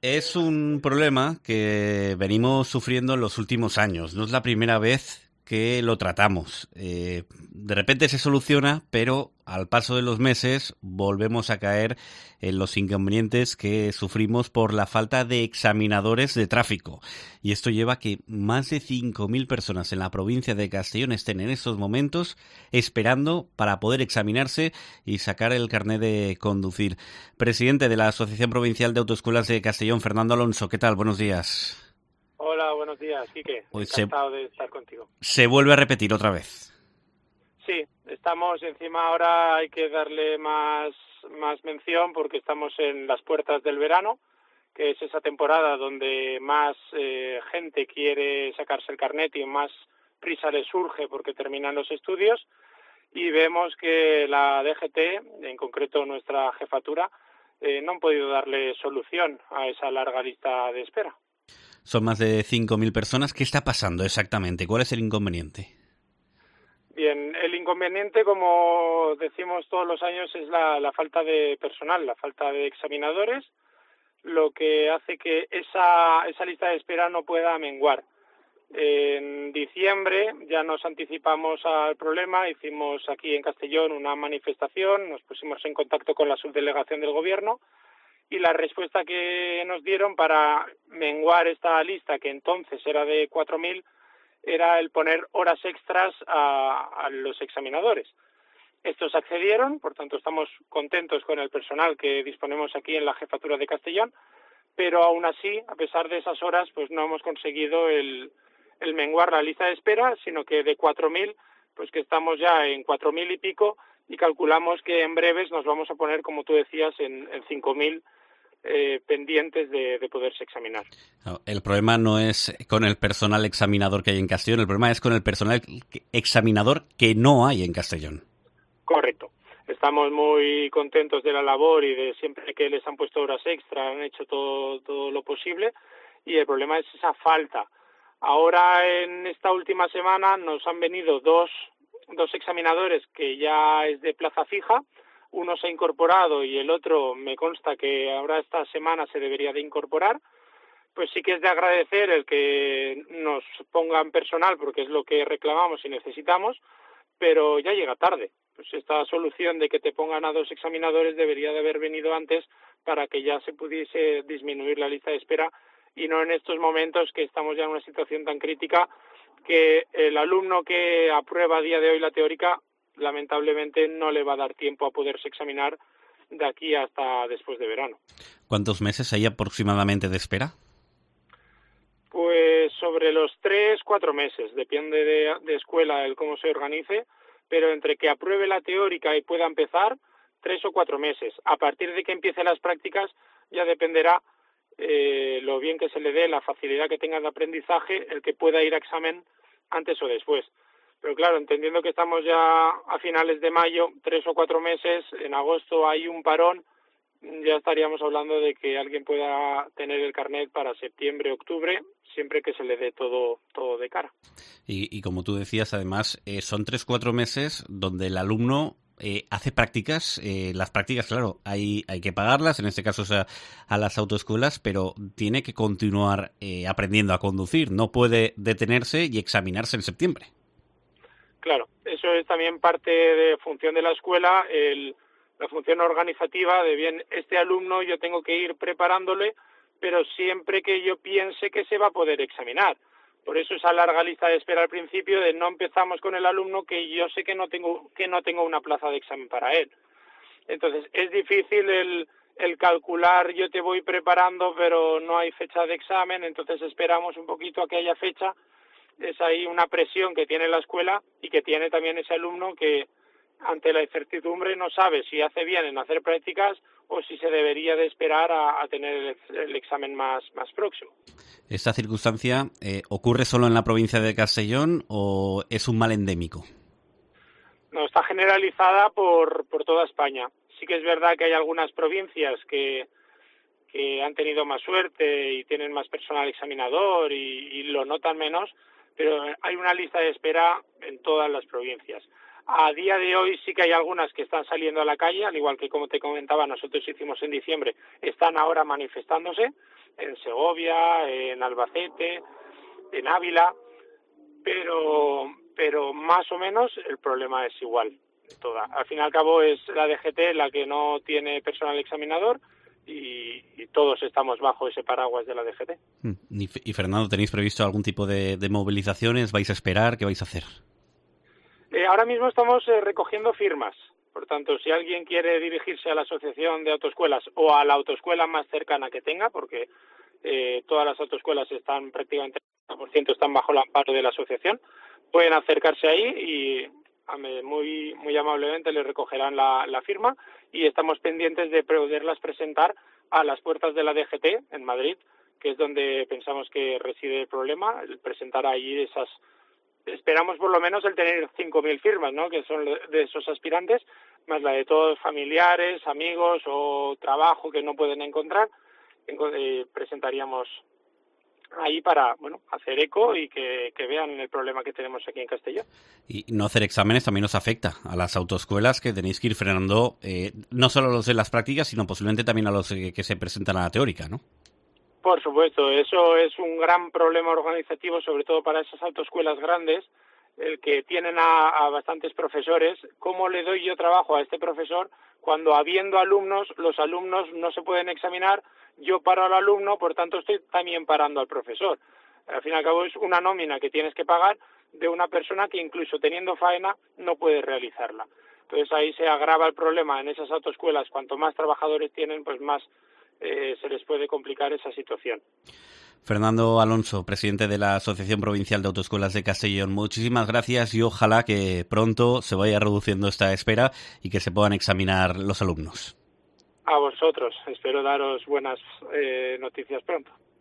Es un problema que venimos sufriendo en los últimos años. No es la primera vez que lo tratamos. De repente se soluciona, pero al paso de los meses volvemos a caer en los inconvenientes que sufrimos por la falta de examinadores de tráfico. Y esto lleva a que más de 5.000 personas en la provincia de Castellón estén en estos momentos esperando para poder examinarse y sacar el carnet de conducir. Presidente de la Asociación Provincial de Autoescuelas de Castellón, Fernando Alonso, ¿qué tal? Buenos días. Hola, buenos días, Quique. Hoy Encantado de estar contigo. Se vuelve a repetir otra vez. Sí, estamos encima ahora, hay que darle más mención porque estamos en las puertas del verano, que es esa temporada donde más gente quiere sacarse el carnet y más prisa les surge porque terminan los estudios, y vemos que la DGT, en concreto nuestra jefatura, no han podido darle solución a esa larga lista de espera. Son más de 5.000 personas. ¿Qué está pasando exactamente? ¿Cuál es el inconveniente? Bien, el inconveniente, como decimos todos los años, es la falta de personal, la falta de examinadores, lo que hace que esa lista de espera no pueda menguar. En diciembre ya nos anticipamos al problema, hicimos aquí en Castellón una manifestación, nos pusimos en contacto con la subdelegación del Gobierno y la respuesta que nos dieron para menguar esta lista, que entonces era de 4.000, era el poner horas extras a los examinadores. Estos accedieron, por tanto estamos contentos con el personal que disponemos aquí en la Jefatura de Castellón, pero aún así, a pesar de esas horas, pues no hemos conseguido el menguar la lista de espera, sino que de 4.000, pues que estamos ya en 4.000 y pico, y calculamos que en breves nos vamos a poner, como tú decías, en 5.000 pendientes de poderse examinar. No, el problema no es con el personal examinador que hay en Castellón, el problema es con el personal examinador que no hay en Castellón. Correcto. Estamos muy contentos de la labor y de siempre que les han puesto horas extra, han hecho todo lo posible, y el problema es esa falta. Ahora, en esta última semana, nos han venido dos examinadores que ya es de plaza fija. Uno se ha incorporado y el otro me consta que ahora esta semana se debería de incorporar. Pues sí que es de agradecer el que nos pongan personal porque es lo que reclamamos y necesitamos, pero ya llega tarde. Pues esta solución de que te pongan a dos examinadores debería de haber venido antes para que ya se pudiese disminuir la lista de espera y no en estos momentos que estamos ya en una situación tan crítica que el alumno que aprueba a día de hoy la teórica lamentablemente no le va a dar tiempo a poderse examinar de aquí hasta después de verano. ¿Cuántos meses hay aproximadamente de espera? Pues sobre los 3-4 meses, depende de escuela el cómo se organice, pero entre que apruebe la teórica y pueda empezar, 3 o 4 meses. A partir de que empiece las prácticas ya dependerá lo bien que se le dé, la facilidad que tenga de aprendizaje, el que pueda ir a examen antes o después. Pero claro, entendiendo que estamos ya a finales de mayo, 3 o 4 meses, en agosto hay un parón, ya estaríamos hablando de que alguien pueda tener el carnet para septiembre, octubre, siempre que se le dé todo de cara. Y como tú decías, además, son 3-4 meses donde el alumno hace prácticas. Las prácticas, claro, hay que pagarlas, en este caso a las autoescuelas, pero tiene que continuar aprendiendo a conducir. No puede detenerse y examinarse en septiembre. Claro, eso es también parte de función de la escuela, la función organizativa de bien, este alumno yo tengo que ir preparándole, pero siempre que yo piense que se va a poder examinar. Por eso esa larga lista de espera al principio de no empezamos con el alumno que yo sé que no tengo una plaza de examen para él. Entonces es difícil el calcular, yo te voy preparando pero no hay fecha de examen, entonces esperamos un poquito a que haya fecha. Es ahí una presión que tiene la escuela y que tiene también ese alumno que ante la incertidumbre no sabe si hace bien en hacer prácticas o si se debería de esperar a tener el examen más próximo. ¿Esta circunstancia ocurre solo en la provincia de Castellón o es un mal endémico? No, está generalizada por toda España. Sí que es verdad que hay algunas provincias que han tenido más suerte y tienen más personal examinador y lo notan menos, pero hay una lista de espera en todas las provincias. A día de hoy sí que hay algunas que están saliendo a la calle, al igual que como te comentaba, nosotros hicimos en diciembre, están ahora manifestándose en Segovia, en Albacete, en Ávila, pero más o menos el problema es igual. Al fin y al cabo es la DGT la que no tiene personal examinador y todos estamos bajo ese paraguas de la DGT. Y Fernando, ¿tenéis previsto algún tipo de movilizaciones? ¿Vais a esperar? ¿Qué vais a hacer? Ahora mismo estamos recogiendo firmas. Por tanto, si alguien quiere dirigirse a la Asociación de Autoescuelas o a la autoescuela más cercana que tenga, porque todas las autoescuelas están prácticamente al 100% están bajo el amparo de la asociación, pueden acercarse ahí y muy amablemente les recogerán la firma y estamos pendientes de poderlas presentar a las puertas de la DGT en Madrid, que es donde pensamos que reside el problema, el presentar ahí esas. Esperamos por lo menos el tener 5.000 firmas, ¿no? Que son de esos aspirantes, más la de todos familiares, amigos o trabajo que no pueden encontrar. Presentaríamos ahí para hacer eco y que vean el problema que tenemos aquí en Castellón. Y no hacer exámenes también nos afecta a las autoescuelas, que tenéis que ir frenando no solo a los de las prácticas, sino posiblemente también a los que se presentan a la teórica, ¿no? Por supuesto, eso es un gran problema organizativo, sobre todo para esas autoescuelas grandes, el que tienen a bastantes profesores. ¿Cómo le doy yo trabajo a este profesor cuando habiendo alumnos, los alumnos no se pueden examinar? Yo paro al alumno, por tanto estoy también parando al profesor. Al fin y al cabo es una nómina que tienes que pagar de una persona que incluso teniendo faena no puede realizarla. Entonces ahí se agrava el problema en esas autoescuelas. Cuanto más trabajadores tienen, pues más se les puede complicar esa situación. Fernando Alonso, presidente de la Asociación Provincial de Autoescuelas de Castellón, muchísimas gracias y ojalá que pronto se vaya reduciendo esta espera y que se puedan examinar los alumnos. A vosotros, espero daros buenas noticias pronto.